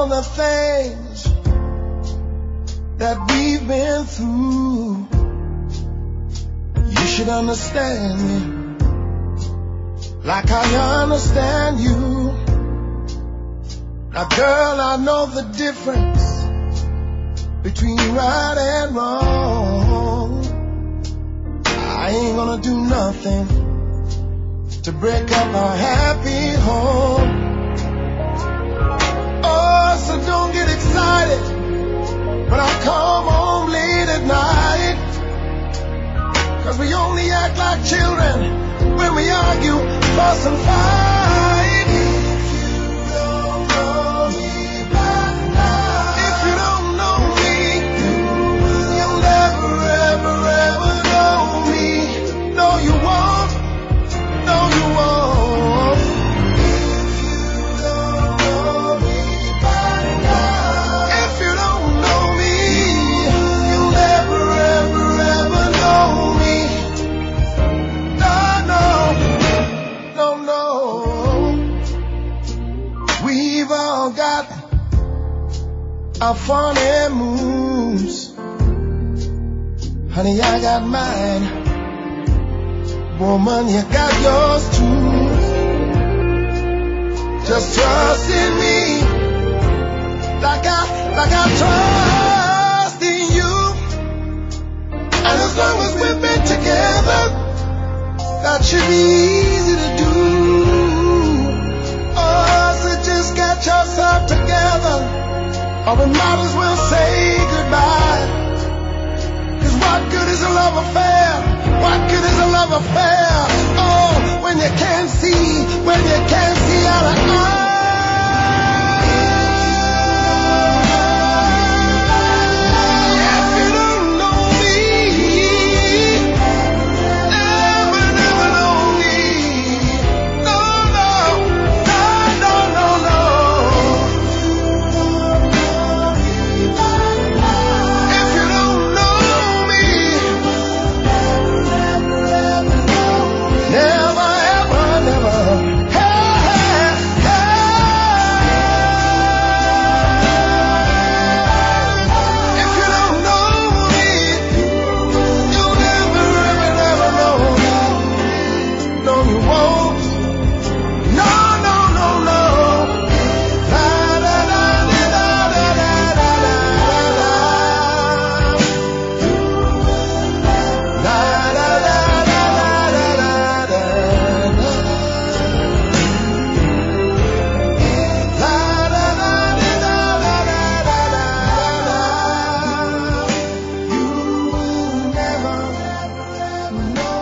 all the things that we've been through, you should understand me like I understand you. Now girl, I know the difference between right and wrong. I ain't gonna do nothing to break up our happy home. Oh, so don't get excited when I come home late at night, 'cause we only act like children when we argue, fuss and fight. Our funny moves, honey, I got mine. Woman, you got yours too. Just trust in me, like I trust in you. And as long as we've been together, that should be easy to do. Oh, so just get yourself together, or we might as well say goodbye. 'Cause what good is a love affair? What good is a love affair? Oh, when you can't see eye to eye. No.